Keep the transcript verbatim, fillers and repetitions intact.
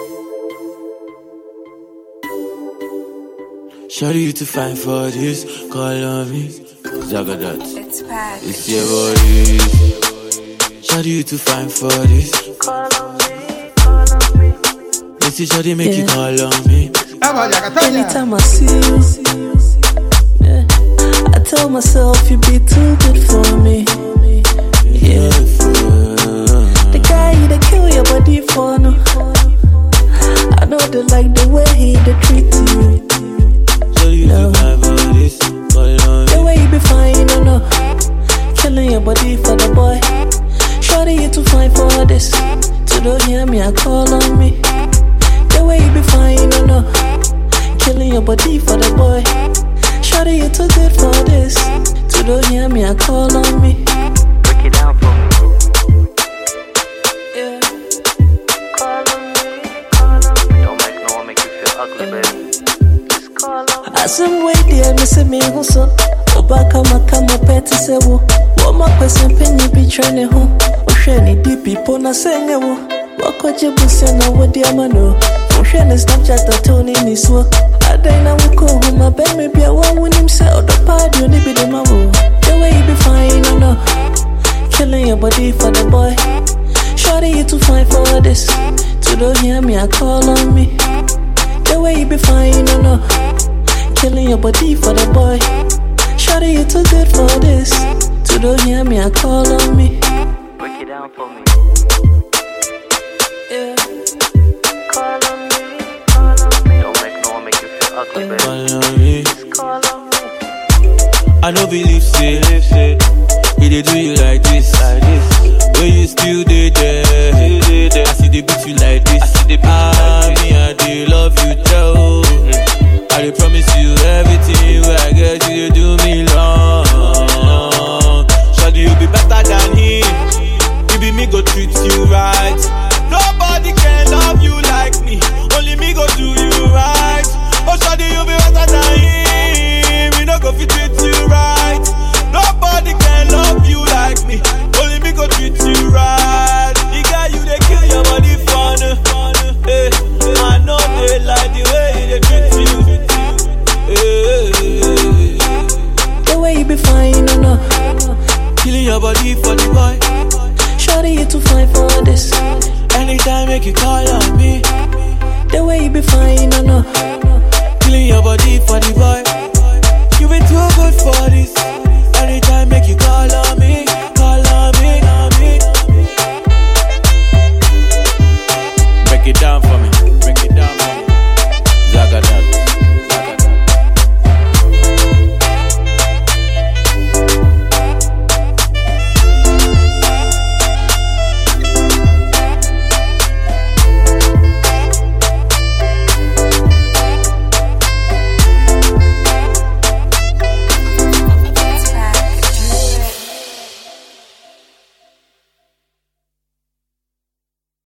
Shawty, you too fine for this, call on me. Zagadat. It's Pat. It's your body. Shawty, you too fine for this. Call on me, call on me. Let's see Shawty make Yeah. you call on me. Anytime I see you, yeah, I tell myself you be too good for me. Yeah, the guy that kill your body for no. I know they like the way he they treat you. Shawty, you No. too fine for this, call on The me. way you be fine, no no. Killing your body for the boy. Shorty, you too fine for this. To don't hear me, I call on me. The way you be fine, no no. Killing your body for the boy. Shorty, you too good for this. To don't hear me, I call on me. Break it down for me. Yeah. Call on me, call on me. Don't make no one make you feel ugly, baby. Just call on me. As I'm waiting, me see me hustle. Obaka makama peti sewo. Woma person penny be training ho. Osheni deep people na senge wo. Wako jibuse na wodi amano. Osheni Snapchat a Tony ni so. Adena wuko huma be me bia wa wunim se odo party oni be de mawo. The way you be fine, no no. Killing your body for the boy. Shorty, you too fine for this. To don't hear me, I call on me. The way you be fine, no no. Killing your body for the boy. Shawty, you too good for this. To don't hear me, I call on me. Break it down for me. Yeah, Call on me, call on me. Don't make no one make you feel ugly, baby. Call on me. Just call on me. I don't believe say, he dey do you like this, like this. When you still dey there, I see they beat you like this. I see they beat ah, you like me, I dey love you, too. I dey promise you everything where I get you, dey do me long. Shawty, you be better than him. You be me go treat you right. Nobody can love you like me. Only me go do you right. Oh, Shawty, you be better than him. We no go fit treat you right. Nobody can love you like me. Only me go treat you right. The guy you they kill your body fun. Hey, I know they like the way they treat you. Hey, the way you be fine, no no. killing your body for the boy. Shawty, you too fine for this. Anytime make you call on me. The way you be fine, no no. Killing your body for the boy. You been too good for this. Anytime make you call on me, call on me, on me. Break it down for me.